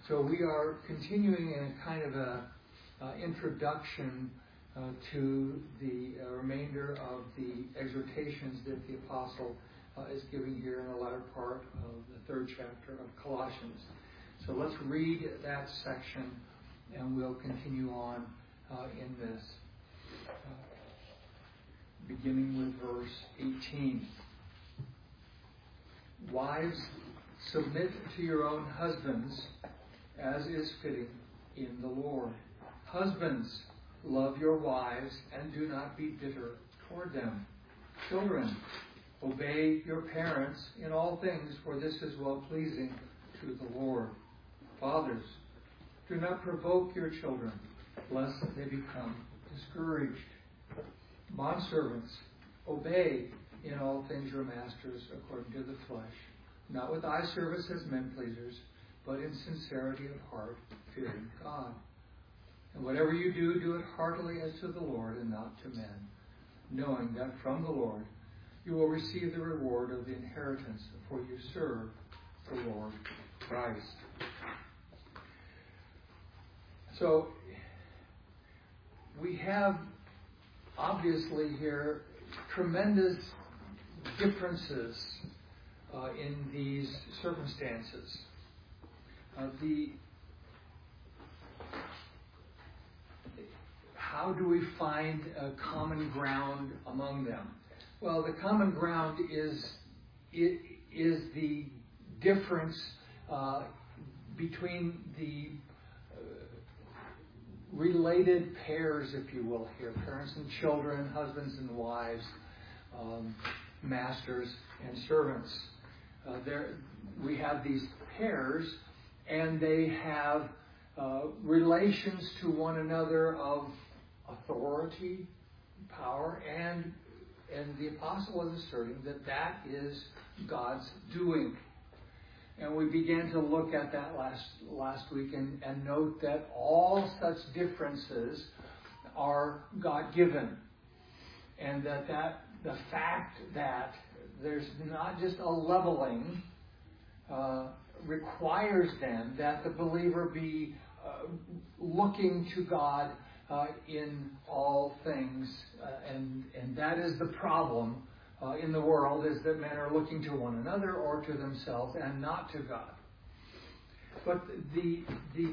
So we are continuing in a kind of a introduction to the remainder of the exhortations that the apostle is giving here in the latter part of the 3rd chapter of Colossians. So let's read that section and we'll continue on in this. Beginning with verse 18. Wives, submit to your own husbands as is fitting in the Lord. Husbands, love your wives and do not be bitter toward them. Children, obey your parents in all things, for this is well-pleasing to the Lord. Fathers, do not provoke your children, lest they become discouraged. Bondservants, obey in all things your masters according to the flesh, not with eye service as men pleasers, but in sincerity of heart, fearing God. And whatever you do, do it heartily as to the Lord and not to men, knowing that from the Lord you will receive the reward of the inheritance, for you serve the Lord Christ. So, we have obviously here tremendous differences in these circumstances. How do we find a common ground among them? Well, the common ground is the difference between the related pairs, if you will, here, parents and children, husbands and wives, masters and servants. We have these pairs, and they have relations to one another of authority, power, and the apostle is asserting that is God's doing. And we began to look at that last week and note that all such differences are God-given. And that the fact that there's not just a leveling requires then that the believer be looking to God in all things. And that is the problem in the world, is that men are looking to one another or to themselves and not to God. But the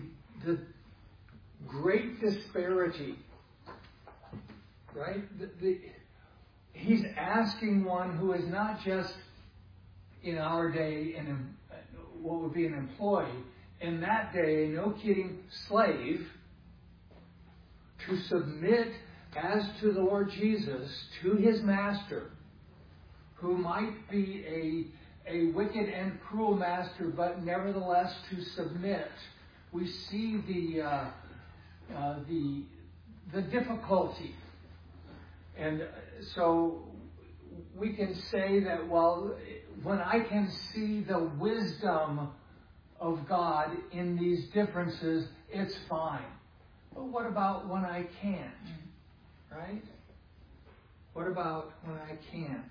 great disparity, right? He's asking one who is not just in our day what would be an employee, in that day, no kidding, slave, to submit as to the Lord Jesus to his master, who might be a wicked and cruel master, but nevertheless to submit. We see the difficulty. And so we can say that, well, when I can see the wisdom of God in these differences, it's fine. But what about when I can't? Right? What about when I can't?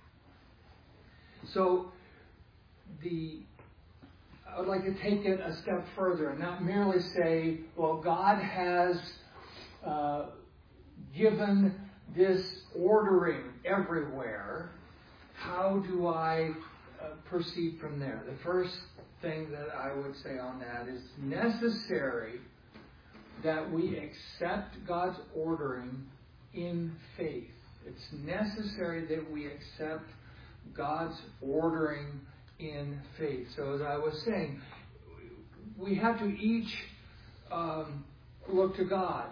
So I would like to take it a step further and not merely say, well, God has given this ordering everywhere. How do I proceed from there? The first thing that I would say on that is necessary that we accept God's ordering in faith. It's necessary that we accept God's ordering in faith. So as I was saying, we have to each look to God.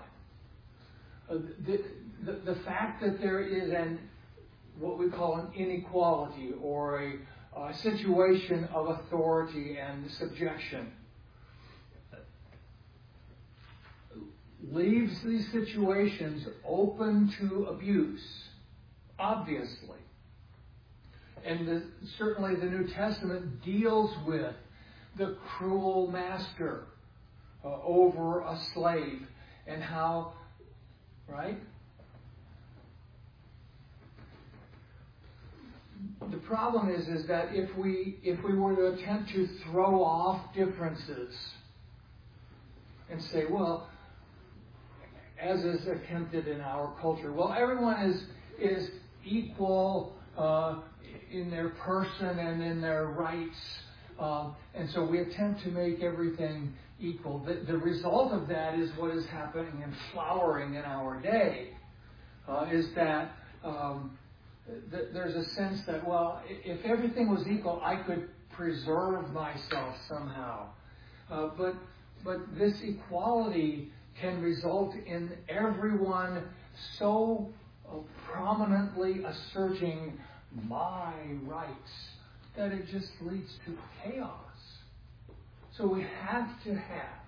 The fact that there is what we call an inequality or a situation of authority and subjection leaves these situations open to abuse, obviously. And certainly the New Testament deals with the cruel master over a slave and how, right? The problem is that if we were to attempt to throw off differences and say, well, as is attempted in our culture, well, everyone is equal in their person and in their rights, and so we attempt to make everything equal. The result of that is what is happening and flowering in our day, is that there's a sense that, well, if everything was equal, I could preserve myself somehow. But this equality can result in everyone so prominently asserting my rights that it just leads to chaos. So we have to have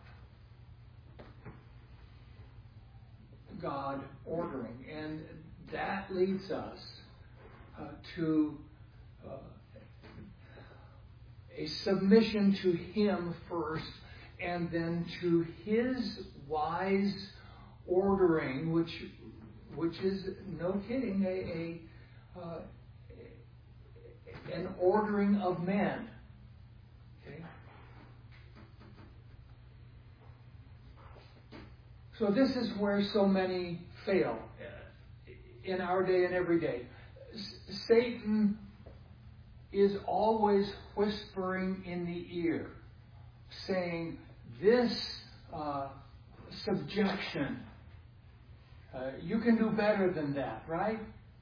God ordering, and that leads us to a submission to Him first, and then to His wise ordering, which is, no kidding, an ordering of men. Okay? So this is where so many fail in our day and every day. Satan is always whispering in the ear, saying, this subjection, you can do better than that, right?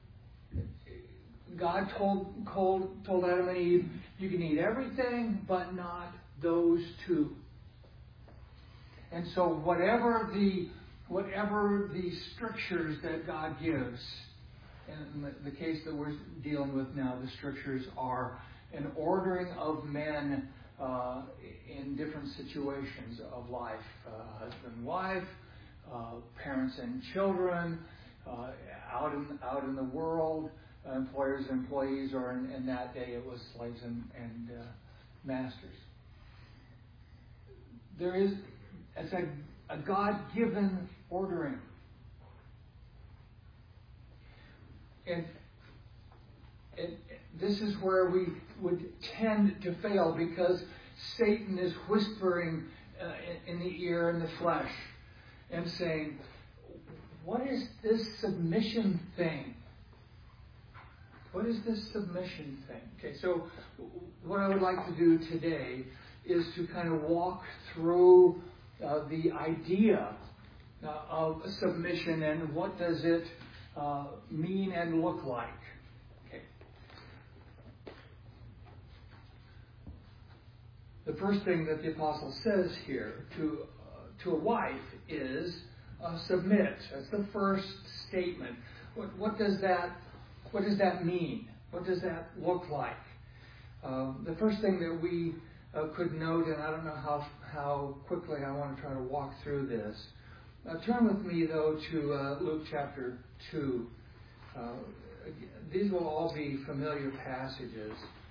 God told Adam and Eve, you can eat everything, but not those two. And so whatever the strictures that God gives, and in the case that we're dealing with now, the strictures are an ordering of men in different situations of life, husband, wife, parents and children, out in the world, employers and employees, or in that day it was slaves and masters. It's a God-given ordering. And this is where we would tend to fail, because Satan is whispering in the ear and the flesh and saying, what is this submission thing? What is this submission thing? Okay, so what I would like to do today is to kind of walk through the idea of submission and what does it mean and look like. Okay. The first thing that the apostle says here to a wife is submit. That's the first statement. What does that mean? What does that look like? The first thing that we could note, and I don't know how quickly I want to try to walk through this. Turn with me, though, to Luke chapter 2. These will all be familiar passages.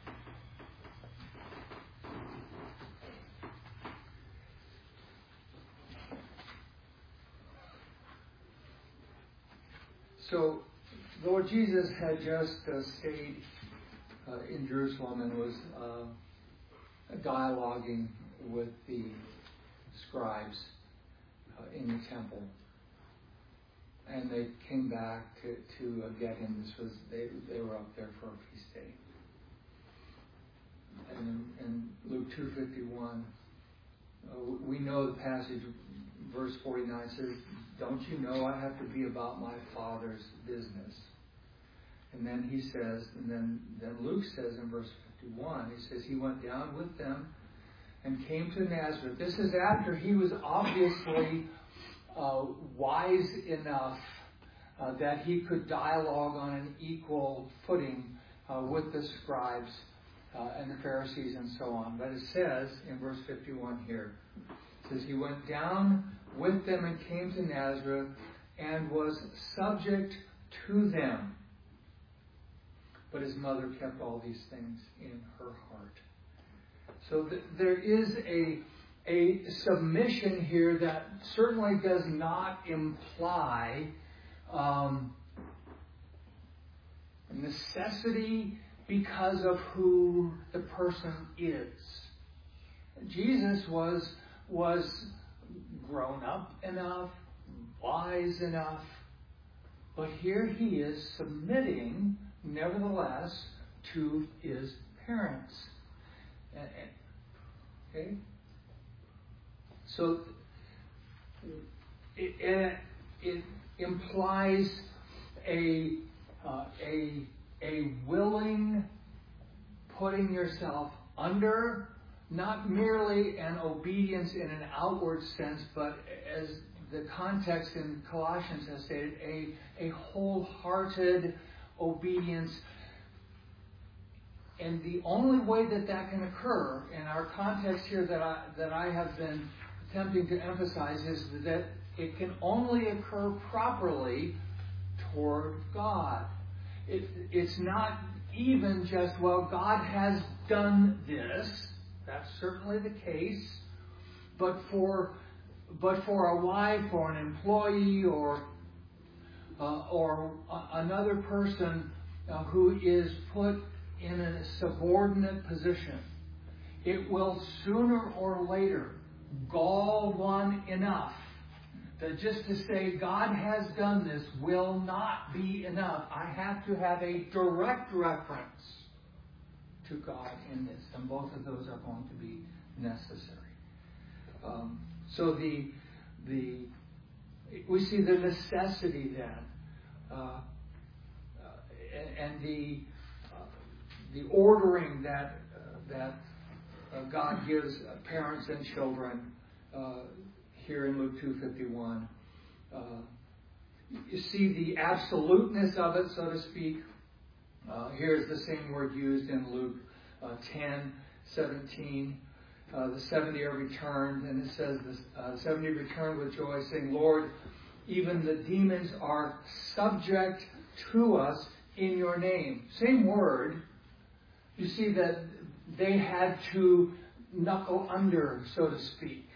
So, the Lord Jesus had just stayed in Jerusalem and was dialoguing with the scribes in the temple, and they came back to get him. They were up there for a feast day, and in Luke 2:51, we know the passage. Verse 49 says, "Don't you know I have to be about my Father's business?" And then he says, and then Luke says in verse 51, he says, he went down with them and came to Nazareth. This is after he was obviously wise enough that he could dialogue on an equal footing with the scribes and the Pharisees and so on. But it says in verse 51 here, it says, he went down with them and came to Nazareth and was subject to them. But his mother kept all these things in her heart. So there is a submission here that certainly does not imply necessity because of who the person is. Jesus was grown up enough, wise enough. But here he is submitting, nevertheless, to his parents. Okay? So it implies a willing putting yourself under, not merely an obedience in an outward sense, but as the context in Colossians has stated, a wholehearted obedience. And the only way that can occur in our context here that I have been attempting to emphasize is that it can only occur properly toward God. It's not even just, well, God has done this. That's certainly the case. But for a wife or an employee or another person who is put in a subordinate position, it will sooner or later gall one enough that just to say God has done this will not be enough. I have to have a direct reference to God in this, and both of those are going to be necessary. So we see the necessity then, and the ordering that God gives parents and children here in Luke 2:51. You see the absoluteness of it, so to speak. Here's the same word used in Luke 10:17. The 70 are returned, and it says the 70 returned with joy, saying, Lord, even the demons are subject to us in your name. Same word. You see that they had to knuckle under, so to speak.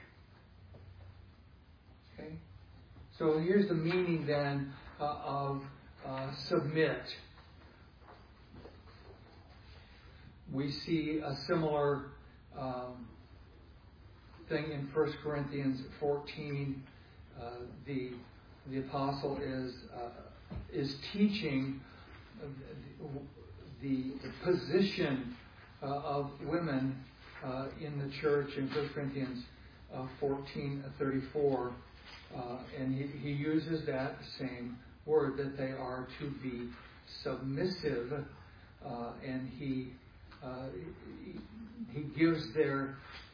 Okay? So here's the meaning then of submit. We see a similar thing in 1 Corinthians 14. The apostle is teaching the position of women in the church in 1 Corinthians 14:34, and he uses that same word, that they are to be submissive, and he gives their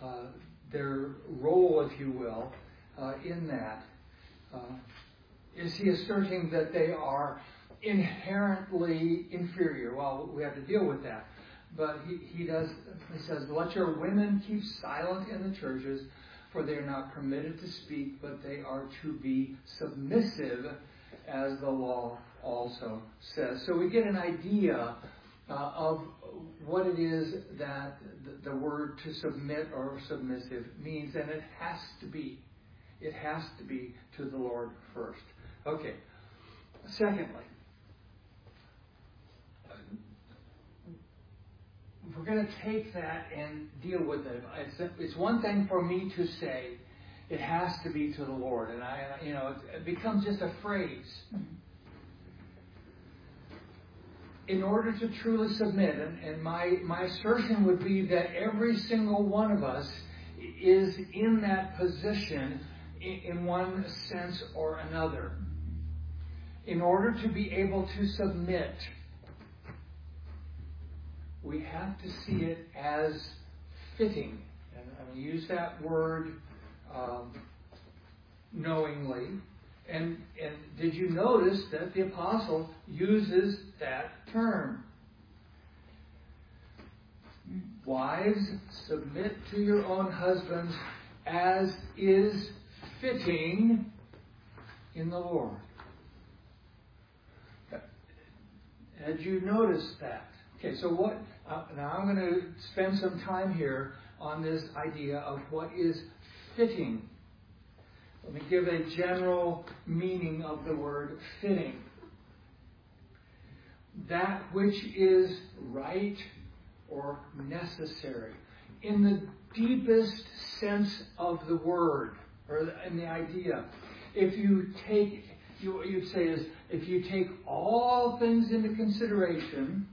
role, if you will, in that. Is he asserting that they are inherently inferior? Well, we have to deal with that. But he says, let your women keep silent in the churches, for they are not permitted to speak, but they are to be submissive, as the law also says. So we get an idea of what it is that the word to submit or submissive means, and it has to be to the Lord first. Okay. Secondly, if we're going to take that and deal with it, it's one thing for me to say it has to be to the Lord, and it becomes just a phrase. In order to truly submit, and my assertion would be that every single one of us is in that position in one sense or another. In order to be able to submit, we have to see it as fitting. And I'm going to use that word knowingly. And did you notice that the apostle uses that term? Wives, submit to your own husbands as is fitting in the Lord. Had you noticed that? Okay, so what? Now I'm going to spend some time here on this idea of what is fitting. Let me give a general meaning of the word fitting. That which is right or necessary. In the deepest sense of the word. or in the idea. If you take, what you'd say is, if you take all things into consideration,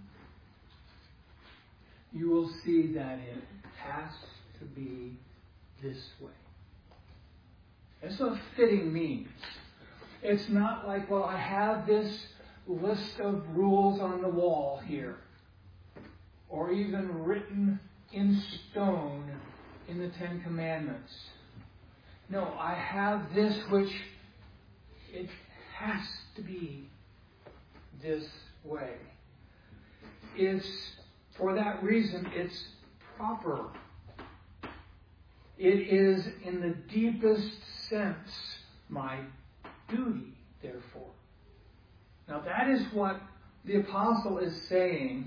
you will see that it has to be this way. That's what fitting means. It's not like, well, I have this list of rules on the wall here, or even written in stone in the Ten Commandments. No, I have this which it has to be this way. It's, for that reason, it's proper. It is, in the deepest sense, my duty, therefore. Now that is what the apostle is saying,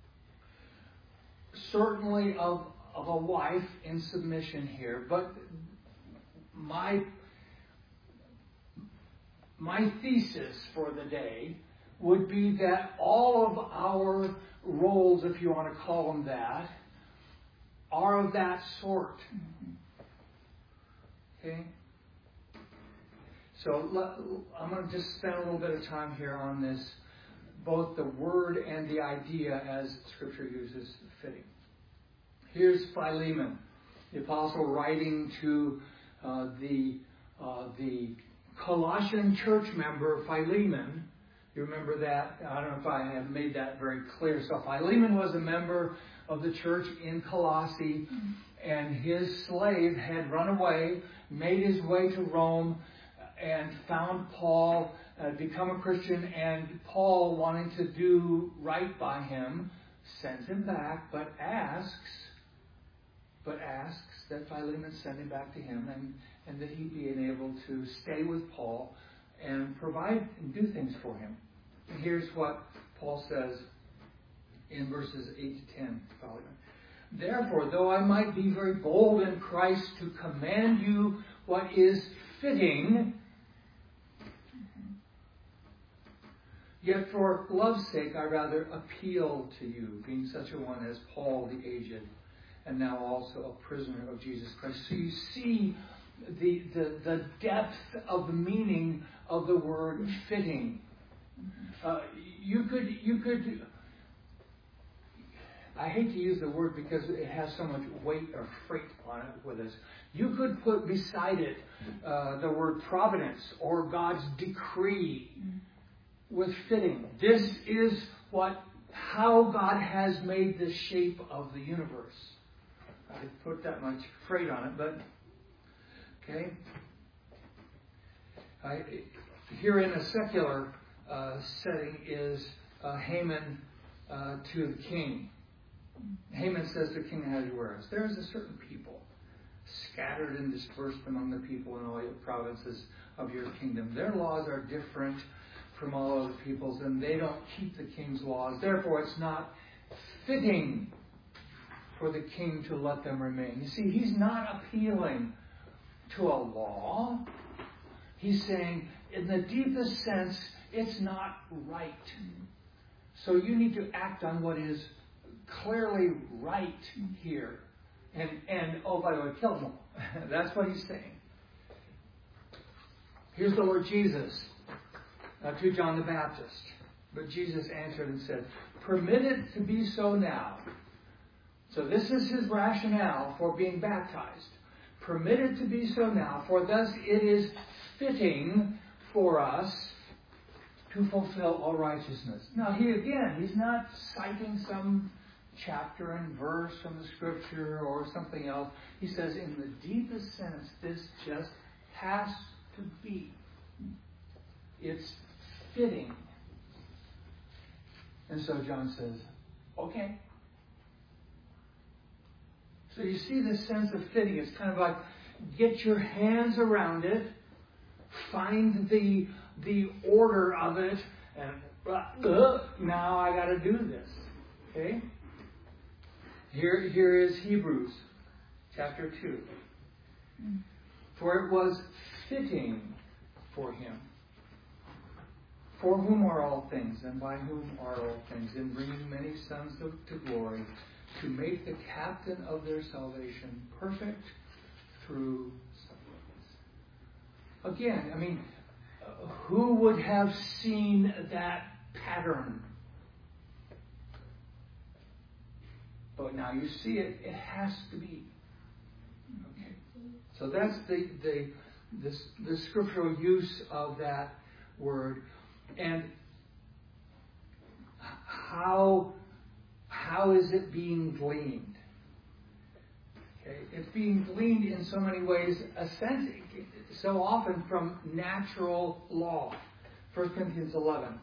certainly of a wife in submission here. But my thesis for the day would be that all of our roles, if you want to call them that, are of that sort. Okay? So I'm going to just spend a little bit of time here on this, both the word and the idea as Scripture uses fitting. Here's Philemon, the apostle writing to the Colossian church member Philemon. You remember that? I don't know if I have made that very clear. So Philemon was a member of the church in Colossae, and his slave had run away, made his way to Rome, and found Paul, become a Christian, and Paul, wanting to do right by him, sends him back, but asks that Philemon send him back to him, and that he be enabled to stay with Paul and provide and do things for him. And here's what Paul says in verses 8 to 10, Philemon. Therefore, though I might be very bold in Christ to command you what is fitting, yet for love's sake I rather appeal to you, being such a one as Paul the aged, and now also a prisoner of Jesus Christ. So you see the depth of the meaning of the word fitting. You could. I hate to use the word because it has so much weight or freight on it with us. You could put beside it the word providence or God's decree with fitting. This is how God has made the shape of the universe. I put that much freight on it, but okay. Here in a secular setting is Haman to the king. Haman says to King Ahasuerus, there is a certain people scattered and dispersed among the people in all your provinces of your kingdom. Their laws are different from all other people's, and they don't keep the king's laws. Therefore, it's not fitting for the king to let them remain. You see, he's not appealing to a law. He's saying, in the deepest sense, it's not right. So you need to act on what is clearly right here. And oh, by the way, kill them. That's what he's saying. Here's the Lord Jesus to John the Baptist. But Jesus answered and said, permit it to be so now. So this is his rationale for being baptized. Permit it to be so now, for thus it is fitting for us to fulfill all righteousness. Now, he's not citing some chapter and verse from the Scripture or something else. He says, in the deepest sense, this just has to be. It's fitting. And so John says, okay. So you see this sense of fitting. It's kind of like, get your hands around it, find the order of it, and now I got to do this. Okay? Here is Hebrews chapter 2. For it was fitting for him, for whom are all things, and by whom are all things, in bringing many sons to glory, to make the captain of their salvation perfect through sufferings. again, I mean, who would have seen that pattern? But now you see it, it has to be. Okay. So that's the scriptural use of that word. And how is it being gleaned? Okay. It's being gleaned in so many ways, so often from natural law. 1 Corinthians 11.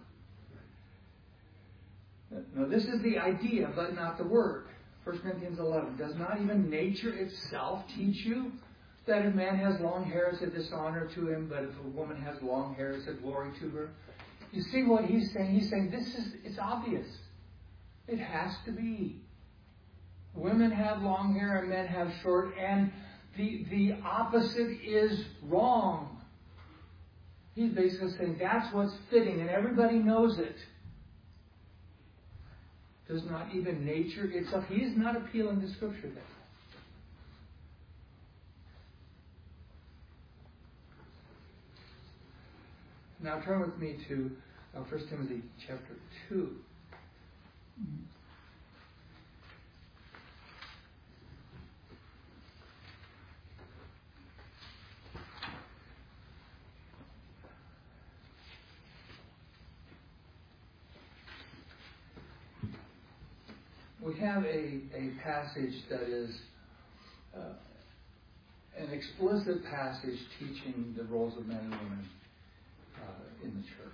Now this is the idea, but not the word. 1 Corinthians 11. Does not even nature itself teach you that if a man has long hair, it's a dishonor to him, but if a woman has long hair, it's a glory to her? You see what he's saying? He's saying it's obvious. It has to be. Women have long hair and men have short, and the opposite is wrong. He's basically saying that's what's fitting, and everybody knows it. Does not even nature itself. He is not appealing to Scripture there. Now turn with me to 1 Timothy chapter 2. We have a passage that is an explicit passage teaching the roles of men and women in the church.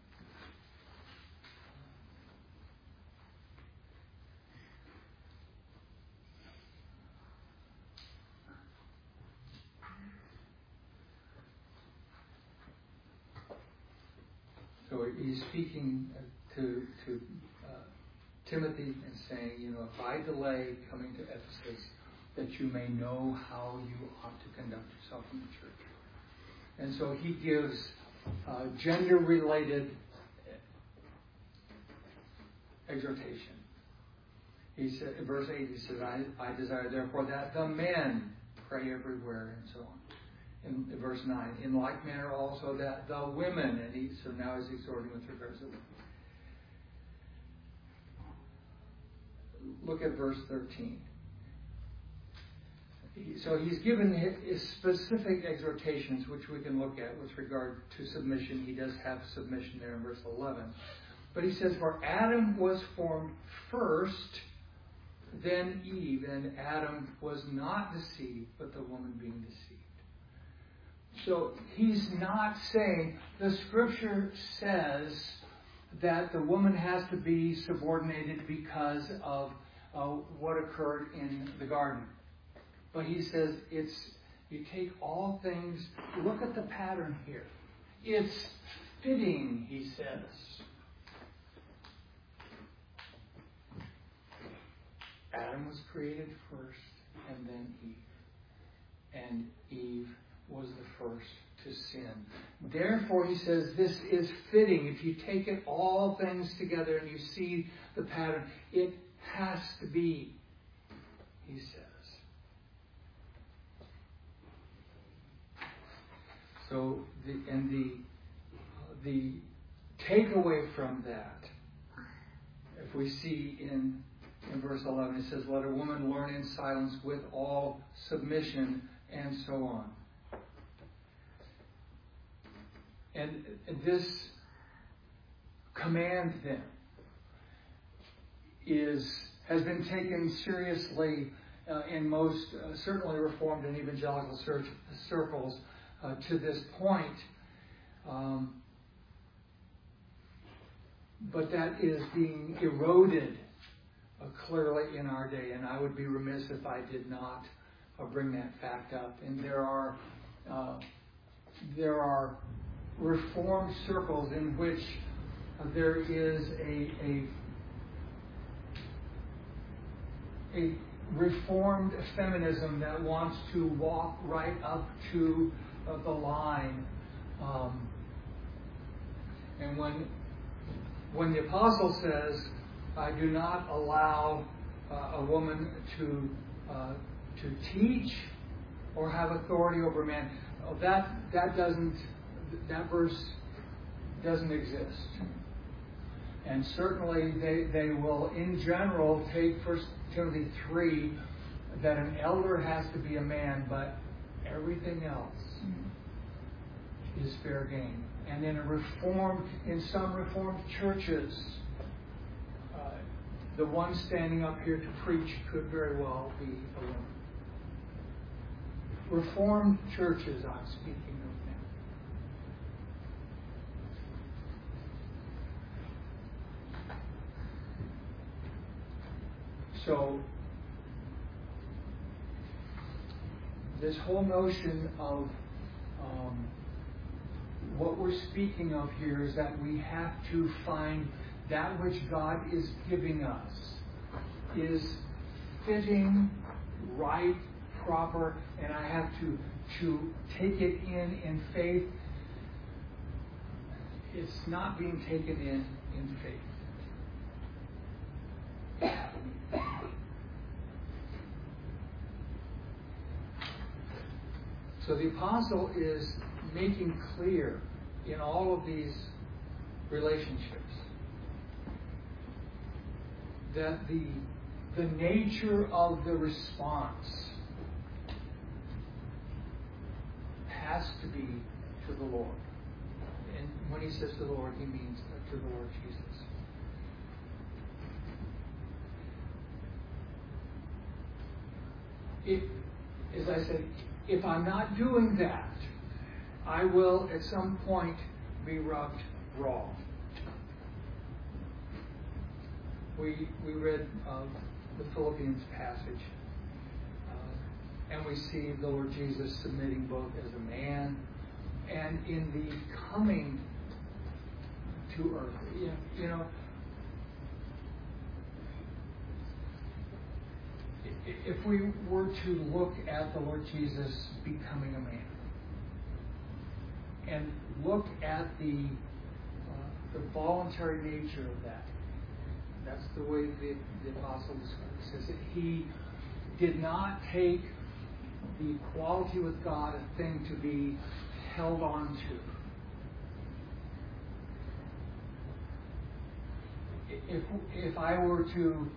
So he's speaking to Timothy and saying, if I delay coming to Ephesus, that you may know how you ought to conduct yourself in the church. And so he gives gender-related exhortation. He said, in verse 8, he says, I desire therefore that the men pray everywhere, and so on. In verse 9, in like manner also that the women, and so now he's exhorting with regards to women. Look at verse 13. So he's given his specific exhortations, which we can look at with regard to submission. He does have submission there in verse 11. But he says, for Adam was formed first, then Eve. And Adam was not deceived, but the woman being deceived. So he's not saying, the Scripture says that the woman has to be subordinated because of what occurred in the garden. But he says you take all things, look at the pattern here. It's fitting, he says. Adam was created first, and then Eve. And Eve was the first to sin. Therefore, he says, this is fitting. If you take it all things together and you see the pattern, it has to be, he says. So, the takeaway from that, if we see in verse 11, it says, let a woman learn in silence with all submission, and so on. And this command then has been taken seriously in most, certainly Reformed and evangelical circles to this point. But that is being eroded clearly in our day, and I would be remiss if I did not bring that fact up. And there are Reformed circles in which there is a Reformed feminism that wants to walk right up to the line. And when the apostle says, I do not allow a woman to teach or have authority over a man, that verse doesn't exist. And certainly they will, in general, take 1 Timothy 3, that an elder has to be a man, but everything else is fair game. And in some Reformed churches, the one standing up here to preach could very well be a woman. Reformed churches, I'm speaking of now. So, this whole notion of what we're speaking of here is that we have to find that which God is giving us is fitting, right, proper, and I have to take it in faith. It's not being taken in faith. So the apostle is making clear in all of these relationships that the nature of the response has to be to the Lord. And when he says to the Lord, he means to the Lord Jesus. As I said, if I'm not doing that, I will at some point be rubbed raw. We read the Philippians passage, and we see the Lord Jesus submitting both as a man and in the coming to earth. You know, if we were to look at the Lord Jesus becoming a man and look at the voluntary nature of that, that's the way the apostle describes it. He says that he did not take the equality with God a thing to be held on to. If I were to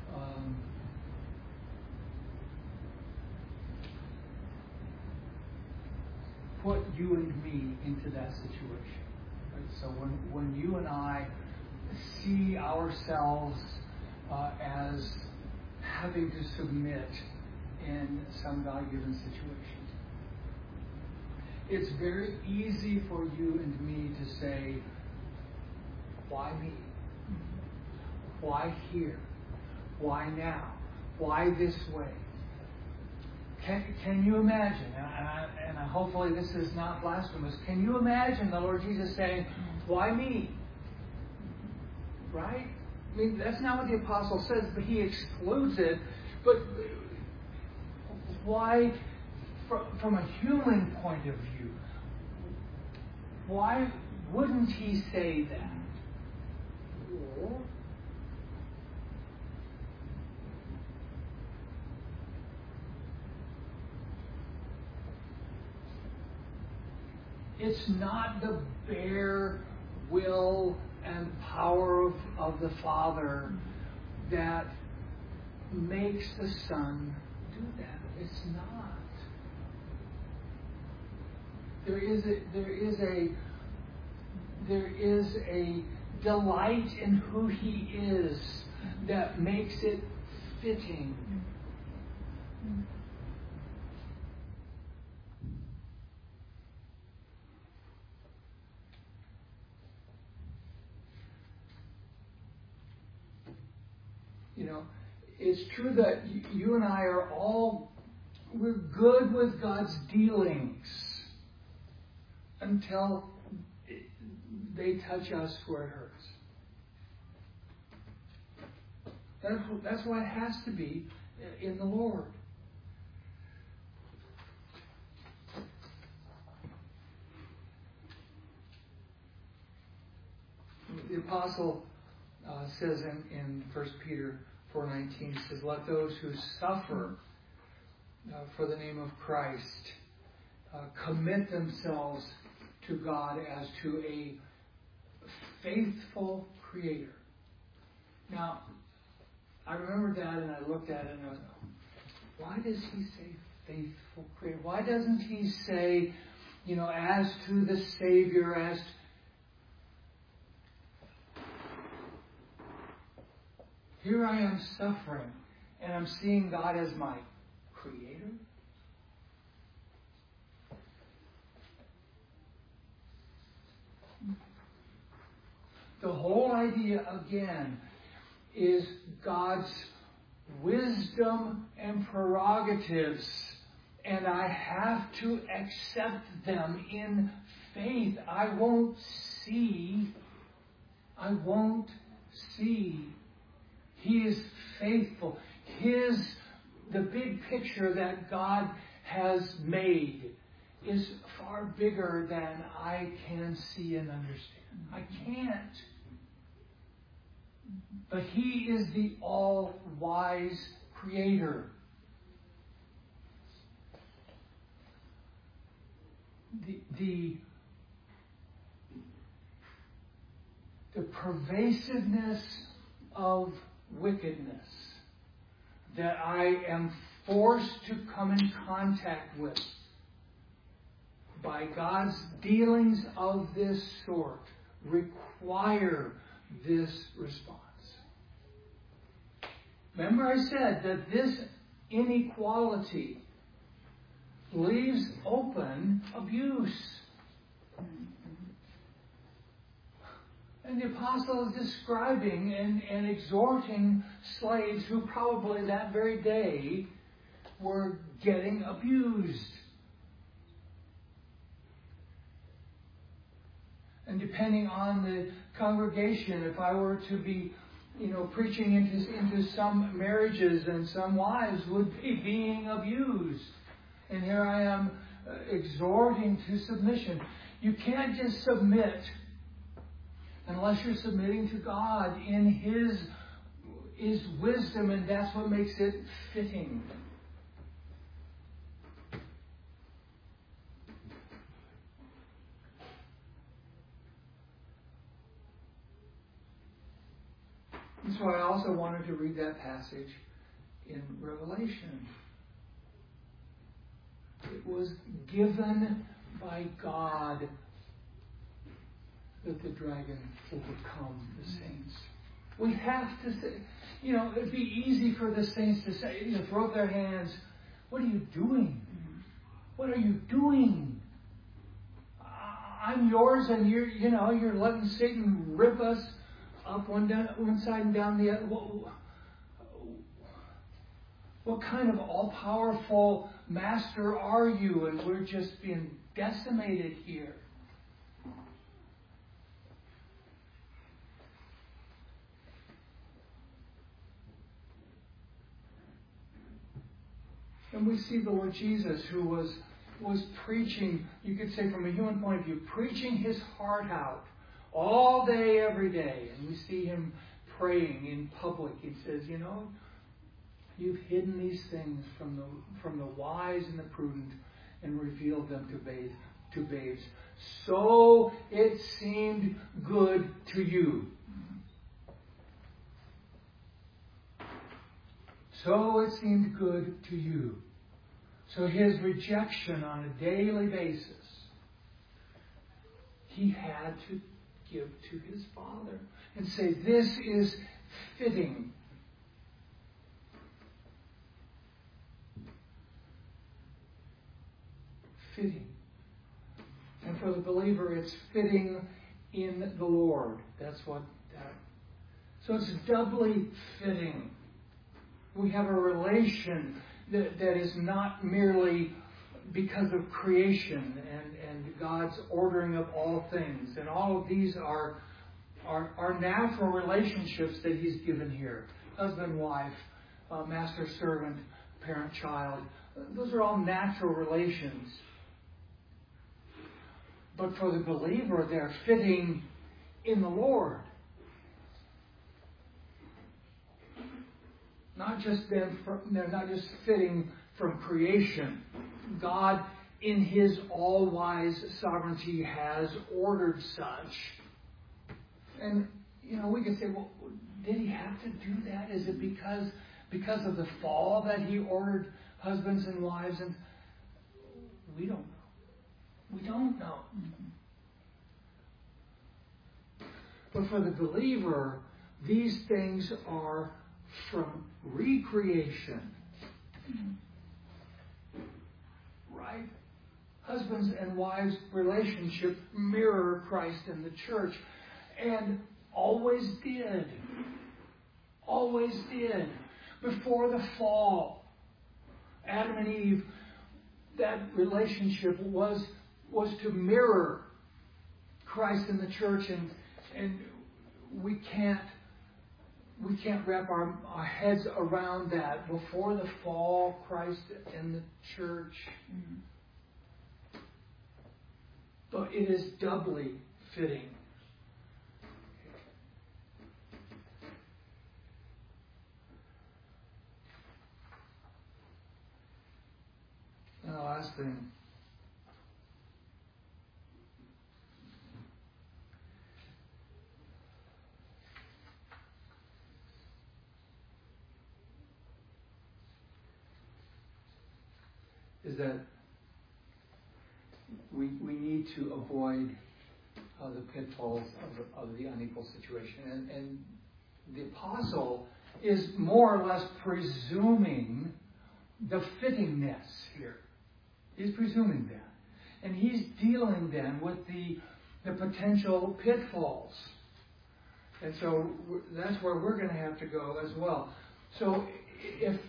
put you and me into that situation, right? So when you and I see ourselves as having to submit in some God-given situation, it's very easy for you and me to say, why me? Why here? Why now? Why this way? Can you imagine, and hopefully this is not blasphemous, can you imagine the Lord Jesus saying, why me? Right? I mean, that's not what the apostle says, but he excludes it. But why, from a human point of view, why wouldn't he say that? Well, it's not the bare will and power of the Father that makes the Son do that. It's not. There is a delight in who He is that makes it fitting. You know, it's true that you and I we're good with God's dealings until they touch us where it hurts. That's why it has to be in the Lord. The apostle says in 1 Peter 4:19, he says, let those who suffer for the name of Christ commit themselves to God as to a faithful Creator. Now, I remember that and I looked at it and I was, why does he say faithful Creator? Why doesn't he say, as to the Savior, as here I am suffering and I'm seeing God as my Creator? The whole idea, again, is God's wisdom and prerogatives, and I have to accept them in faith. I won't see. He is faithful. The big picture that God has made is far bigger than I can see and understand. I can't. But He is the all-wise Creator. The pervasiveness of wickedness that I am forced to come in contact with by God's dealings of this sort require this response. Remember I said that this inequality leaves open abuse. And the apostle is describing and exhorting slaves who probably that very day were getting abused. And depending on the congregation, if I were to be, preaching into some marriages and some wives would be being abused. And here I am exhorting to submission. You can't just submit unless you're submitting to God in His wisdom, and that's what makes it fitting. And so I also wanted to read that passage in Revelation. It was given by God that the dragon overcome the saints. We have to say, it'd be easy for the saints to say, throw up their hands. What are you doing? What are you doing? I'm yours, and you're letting Satan rip us up one side and down the other. What kind of all-powerful master are you? And we're just being decimated here. And we see the Lord Jesus, who was preaching, you could say from a human point of view, preaching His heart out all day, every day. And we see Him praying in public. He says, you've hidden these things from the wise and the prudent and revealed them to babes. So it seemed good to you. So it seemed good to you. So His rejection on a daily basis, He had to give to His Father and say, this is fitting. Fitting. And for the believer, it's fitting in the Lord. That's what that. So it's doubly fitting. We have a relation that is not merely because of creation and God's ordering of all things. And all of these are natural relationships that He's given here. Husband, wife, master, servant, parent, child. Those are all natural relations. But for the believer, they're fitting in the Lord. They're not just fitting from creation. God in His all-wise sovereignty has ordered such. And, we can say, well, did He have to do that? Is it because of the fall that He ordered husbands and wives? And we don't know. We don't know. But for the believer, these things are from recreation. Right? Husbands and wives' relationship mirror Christ in the church. And always did. Always did. Before the fall, Adam and Eve, that relationship was to mirror Christ in the church, and we can't wrap our heads around that. Before the fall, Christ in the church. So it is doubly fitting. And the last thing. Is that we need to avoid the pitfalls of the unequal situation. And the apostle is more or less presuming the fittingness here. He's presuming that. And he's dealing then with the potential pitfalls. And so that's where we're going to have to go as well. So if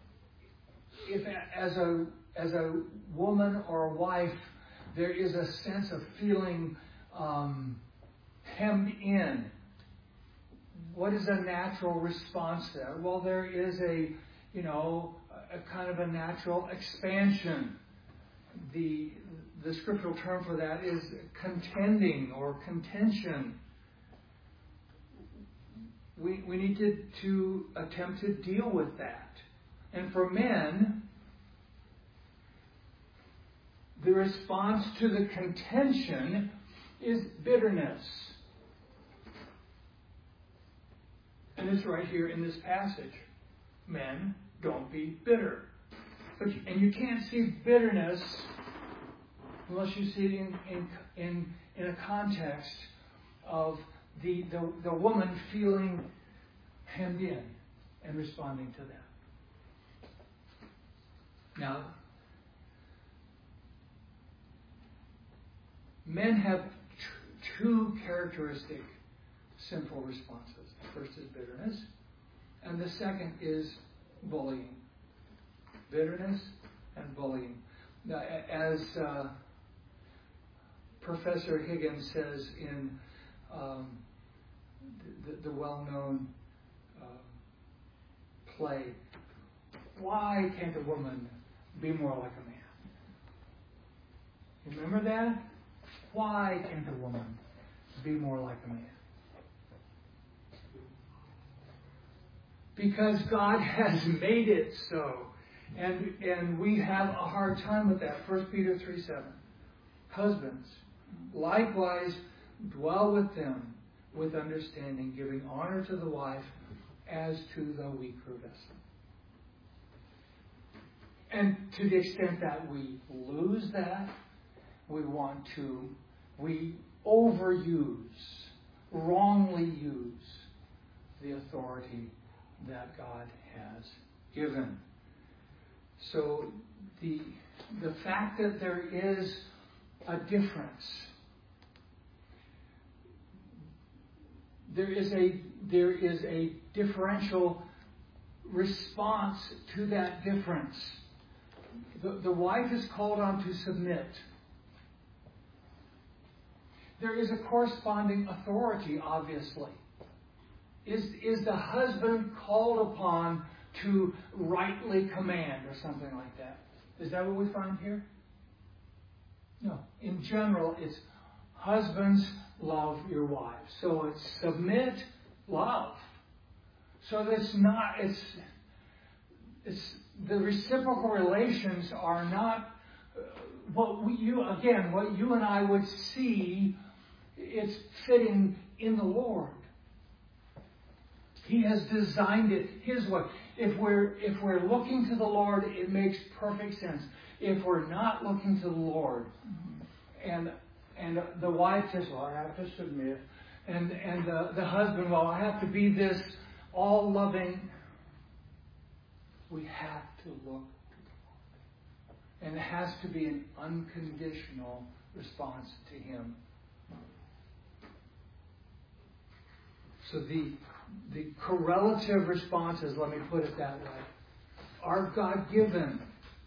as a woman or a wife, there is a sense of feeling hemmed in, what is a natural response there? Well, there is a kind of a natural expansion. The scriptural term for that is contending or contention. We need to attempt to deal with that. And for men, the response to the contention is bitterness. And it's right here in this passage. Men, don't be bitter. And you can't see bitterness unless you see it in a context of the woman feeling hemmed in and responding to that. Now, men have two characteristic sinful responses. The first is bitterness, and the second is bullying. Bitterness and bullying. Now, as Professor Higgins says in the well-known play, why can't a woman be more like a man? You remember that? Why can't a woman be more like a man? Because God has made it so. And we have a hard time with that. 1 Peter 3:7. Husbands, likewise dwell with them with understanding, giving honor to the wife as to the weaker vessel. And to the extent that we lose that, we overuse, wrongly use the authority that God has given. So the fact that there is a difference, there is a differential response to that difference. The wife is called on to submit. There is a corresponding authority, obviously. Is the husband called upon to rightly command or something like that? Is that what we find here? No. In general, it's husbands, love your wives. So it's submit, love. So that's not, it's the reciprocal relations are not what you and I would see, it's fitting in the Lord. He has designed it His way. If we're looking to the Lord, it makes perfect sense. If we're not looking to the Lord, and the wife says, "Well, I have to submit," and the husband, "Well, I have to be this all loving." We have to look to the Lord, and it has to be an unconditional response to Him. So the correlative responses, let me put it that way, are God-given.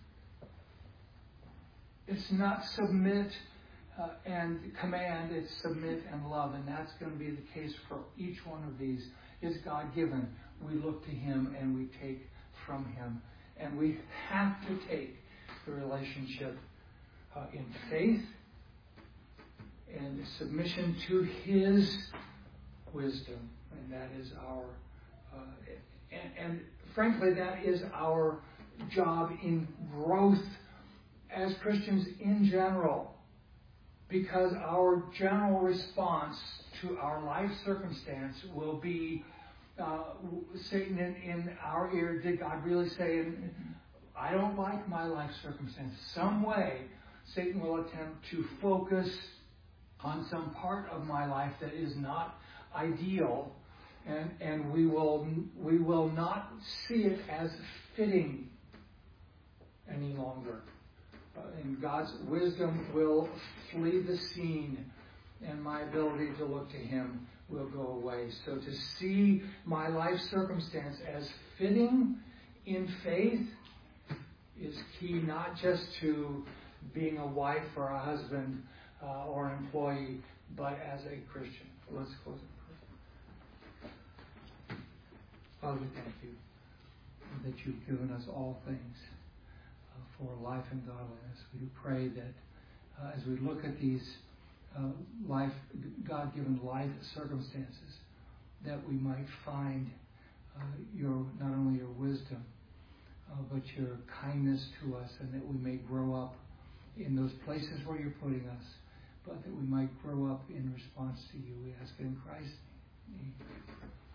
It's not submit and command, it's submit and love. And that's going to be the case for each one of these. It's God-given. We look to Him and we take from Him. And we have to take the relationship in faith and submission to His wisdom. And that is our, and frankly, that is our job in growth as Christians in general. Because our general response to our life circumstance will be Satan in our ear. Did God really say, I don't like my life circumstance? Some way, Satan will attempt to focus on some part of my life that is not ideal, and we will not see it as fitting any longer. And God's wisdom will flee the scene, and my ability to look to Him will go away. So to see my life circumstance as fitting in faith is key, not just to being a wife or a husband or an employee, but as a Christian. Let's close in prayer. Father, thank you that you've given us all things for life and godliness. We do pray that as we look at these God-given life circumstances, that we might find not only your wisdom, but your kindness to us, and that we may grow up in those places where you're putting us, but that we might grow up in response to you. We ask it in Christ's name. Amen.